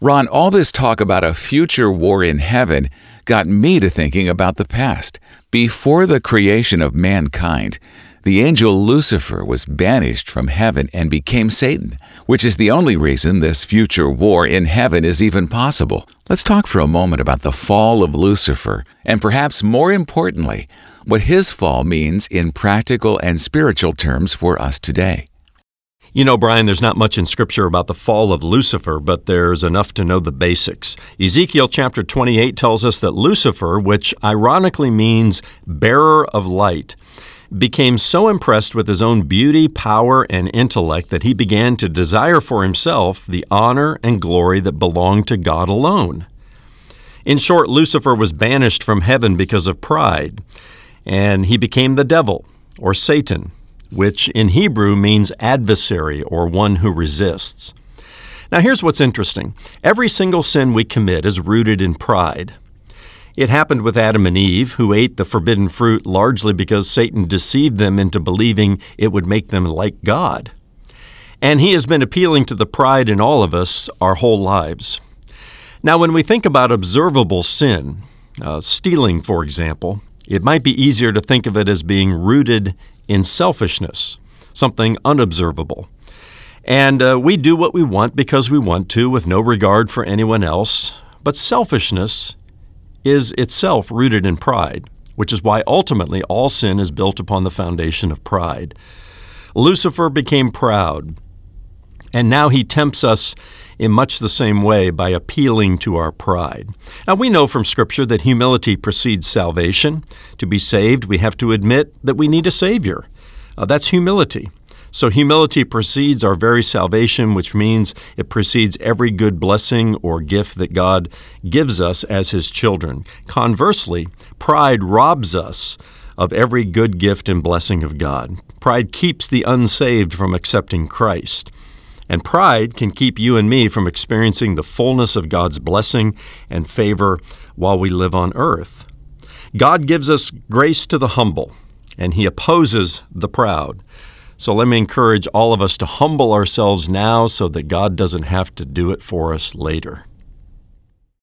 Ron, all this talk about a future war in heaven got me to thinking about the past. Before the creation of mankind, the angel Lucifer was banished from heaven and became Satan, which is the only reason this future war in heaven is even possible. Let's talk for a moment about the fall of Lucifer, and perhaps more importantly, what his fall means in practical and spiritual terms for us today. You know, Brian, there's not much in Scripture about the fall of Lucifer, but there's enough to know the basics. Ezekiel chapter 28 tells us that Lucifer, which ironically means bearer of light, became so impressed with his own beauty, power, and intellect that he began to desire for himself the honor and glory that belonged to God alone. In short, Lucifer was banished from heaven because of pride, and he became the devil, or Satan, which in Hebrew means adversary or one who resists. Now here's what's interesting. Every single sin we commit is rooted in pride. It happened with Adam and Eve, who ate the forbidden fruit largely because Satan deceived them into believing it would make them like God. And he has been appealing to the pride in all of us our whole lives. Now, when we think about observable sin, stealing, for example, it might be easier to think of it as being rooted in selfishness, something unobservable. And we do what we want because we want to, with no regard for anyone else. But selfishness is itself rooted in pride, which is why ultimately all sin is built upon the foundation of pride. Lucifer became proud, and now he tempts us in much the same way by appealing to our pride. Now, we know from Scripture that humility precedes salvation. To be saved, we have to admit that we need a Savior. That's humility. So humility precedes our very salvation, which means it precedes every good blessing or gift that God gives us as His children. Conversely, pride robs us of every good gift and blessing of God. Pride keeps the unsaved from accepting Christ. And pride can keep you and me from experiencing the fullness of God's blessing and favor while we live on earth. God gives us grace to the humble, and He opposes the proud. So let me encourage all of us to humble ourselves now so that God doesn't have to do it for us later.